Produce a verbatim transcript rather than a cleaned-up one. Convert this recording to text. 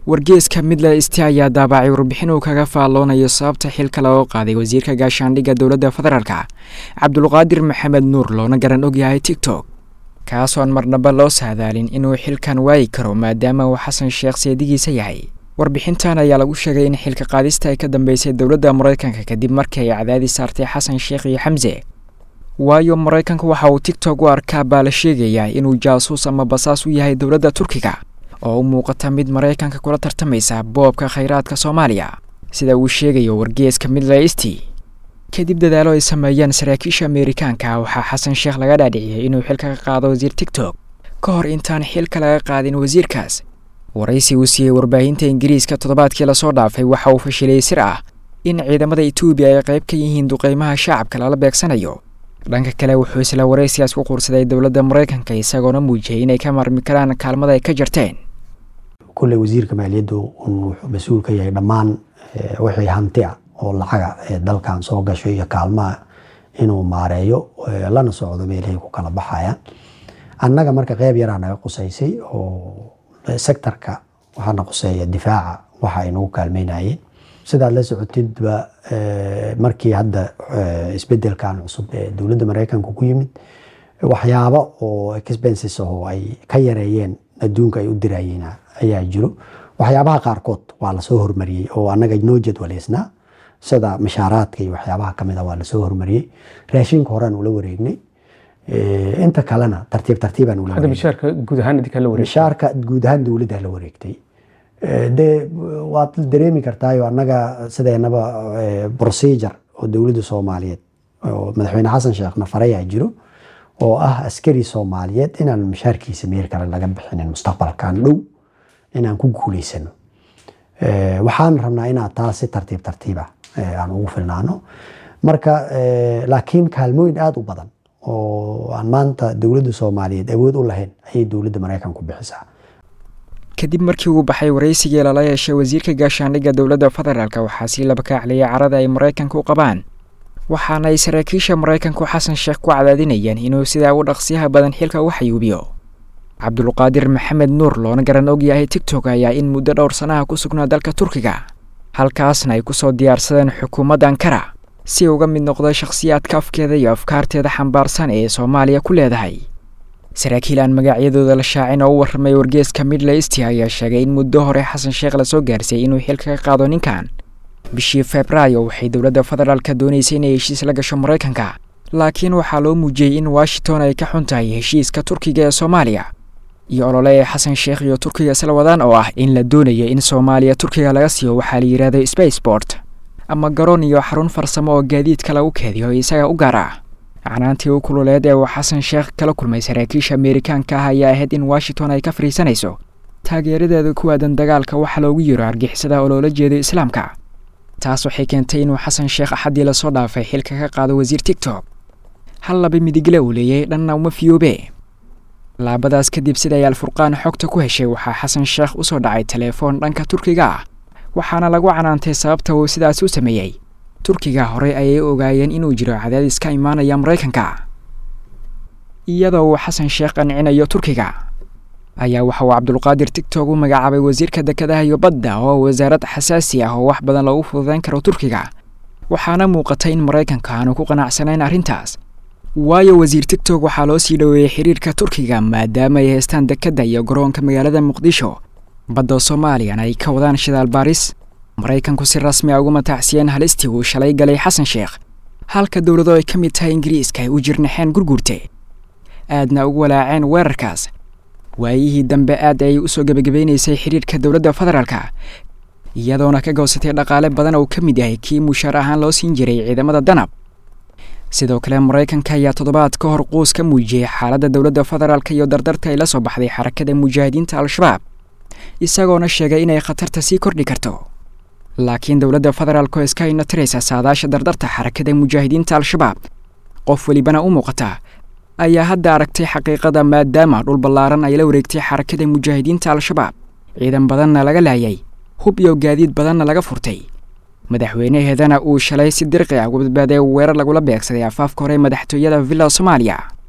wargeeska Middle East ayaa daabacay warbixin uu kaga faalloonayo sababta xilka loo qaaday wasiirka gaashaandhigga dowladda federaalka Cabdulqaadir Maxamed Nuur loona garan og yahay TikTok kaas oo marnaba loo saadaalin inuu xilkan waayi karo maadaama uu Xasan Sheekh seedigiisa yahay. warbixintan ayaa lagu sheegay in xilka qaadista ay ka dambeysay dowladda Mareykanka kadib markii ay cadaadis saartay Xasan Sheekh iyo Xamse. waayo Mareykanku waxa uu TikTok u arkaa baa la sheegayaa inuu jaasuus ama basaas u yahay dowladda Turkiga oo u muuqata mid Mareykanka kula tartamaysa boobka khayraadka Soomaaliya sida uu sheegayo wargeeska Middle East. kadib dadaalo ay sameeyeen saraakiisha Ameerikaanka waxa Xasan Sheekh laga dhaadhiciyay inuu xilka ka qaado wasiir TikTok ka hor intaan xilka laga qaadin wasiirkaas. waraysi uu siiyay warbaahinta Ingiriiska toddobaadkii la soo dhaafay waxa uu fashilay sir ah in ciidamada Itoobiya ay qayb ka yihiin duqeymaha shacabka lala beegsanayo. dhanka kale wuxuu isla waraysigaas ku qorsaday dowladda Mareykanka isagoo muujiyay inay ka marmi karaan kaalmada ay ka jarteen. كل وزير كماليته ومسؤول كي يضمن وحي هانتيا oo lacaga ee dalkan soo gashay iyo kaalmaha inuu maareeyo lana socdo meelaha ku kala baxayaan. annaga marka qayb yar anaga qusaysay oo sektorka waxaana quseeya difaaca waxa inuu kaalmeynayay sida la socotidba markii hadda isbedelkan cusub ee dawladda Mareykanka ku yimid waxyaabo oo expenses oo ay ka yareeyeen adduunka ay u dirayeen ayaa jiro. waxyaabaha qaarkood waa la soo hormariyay oo annaga noo jadwaleysna sida mashaaraadka iyo waxyaabaha kamid ah waa la soo hormariyay. raashinka horaan ula wareegnay ee inta kalena tartiib tartiiban ula wareegnay. mashaarka guud ahaan idinka la wareegtay. mashaarka guud ahaan dawladda la wareegtay. de waad dareemi kartaa annaga sideenaba procedure oo dawladda Soomaaliyeed oo madaxweyne Xasan Sheekh nafaray ay jiro oo ah askari Soomaaliyeed inaan mashaarkiisa meel kale laga bixinin mustaqbalkan dhow inaan ku guuleysano. ee waxaan rabnaa inaan taasi tartiib tartiib ah aan ugu filnaano. marka laakiin kaalmooyin aad u badan oo aan maanta dawladda Soomaaliyeed awood u lahayn ay dawladda Mareykanka ku bixisaa. kadib markii uu baxay waraysiga la yeeshay wasiirka gaashaandhigga dowladda federaalka waxa si laba ka xaliyay carada ay Mareykanka u qabaan waxaana ay saraakiisha Mareykanku Xasan Sheekh ku cadaadinayaan inuu sida ugu dhaqsiyaha badan xilka u xayuubiyo. Cabdulqaadir Maxamed Nuur loona garan og yahay TikTok ayaa in muddo dhowr sano ku sugnaa dalka Turkiga halkaasna ay ku soo diyaarsadeen xukuumadda Ankara si uga mid noqdo shakhsiyaadka afkeeda iyo afkaarteeda xambaarsan ee Soomaaliya ku leedahay. saraakiil aan magacyadooda la shaacin oo warramay wargeeska Middle East ayaa sheegay in muddo hore Xasan Sheekh la soo gaarsay inuu xilka ka qaado ninkan. bishii Febraayo waxay dowladda federaalka doonaysay inay heshiis la gasho Mareykanka laakiin waxaa loo muujiyay in Washington ay ka xuntahay heshiiska Turkiga ee Soomaaliya iyo olole Xasan Sheekh iyo Turkiga isla wadaan oo ah in la doonayo in Soomaaliya Turkiga laga siiyo waxa la yiraahdo spaceport ama garoon iyo xarun farsamo oo gaadiidka lagu keediyo isaga u gaar ah. canaantii uu kululeed ee Xasan Sheekh kala kulmay saraakiisha Ameerikaanka ah ayaa ahayd in Washington ay ka fariisanayso taageeradeeda ku aadan dagaalka waxa loogu yiro argixisada oo loola jeedo Islaamka. taas waxay keentay inuu Xasan Sheekh xadii la soo dhaafay xilka ka qaado wasiir TikTok hal laba midigle uu leeyahay dhanna uma fiyoobe. laabadaas kadib sida ay Al-Furqaan xogta ku heshay waxa Xasan Sheekh u soo dhacay telefoon dhanka Turkiga ah waxaana lagu canaantay sababta uu sidaas u sameeyay. Turkiga hore ayay ogaayeen inuu jiro cadaadis ka imaanaya Mareykanka iyadoo uu Xasan Sheekh qancinayo Turkiga ayaa waxa uu Cabdulqaadir TikTok u magacaabay wasiirka dekedaha iyo badda oo wasaarad xasaasi ah oo wax badan lagu fududeyn karo Turkiga waxaana muuqatay in Mareykanka aanu ku qanacsanayn arrintaas. waayo wasiir TikTok waxaa loo sii dhaweeyay xiriirka Turkiga maadaama ay haystaan dekeda iyo garoonka magaalada Muqdisho badda Soomaaliya ay ka wadaan shidaal baaris. Mareykanku si rasmi ah ugu matacsiyeen halistii uu shalay galay Xasan Sheekh halka dawladdu ay ka mid tahay Ingiriiska ay u jirnaxeen gurgurte aadna ugu walaaceen weerarkaas. waayihii dambe aad ay u soo gabagabeysay xiriirka dowladda federaalka iyadoona ka goosatay dhaqaale badan oo ka mid yahay kii mushaar ahaan loo siin jiray ciidamada danab. sidoo kale Mareykanka ayaa toddobaad ka hor qoys ka muujiyay xaaladda dowladda federaalka iyo dardarta ay la soo baxday xarakada mujaahidiinta Al-Shabaab isagoona sheegay inay khatarta sii kordhi karto. laakiin dowladda federaalka iska ina tiraysa saadaasha dardarta xarakada mujaahidiinta Al-Shabaab qof walibana u muuqata ayaa hadda aragtay xaqiiqada maadaama dhul ballaaran ay la wareegtay xarakada mujaahidiinta Al-Shabaab ciidan badanna laga laayay hub iyo gaadiid badanna laga furtay. madaxweynaheedana uu shalay si dirqi ah uga badbaaday weerar lagu la beegsaday afaafka hore madaxtooyada Villa Soomaaliya.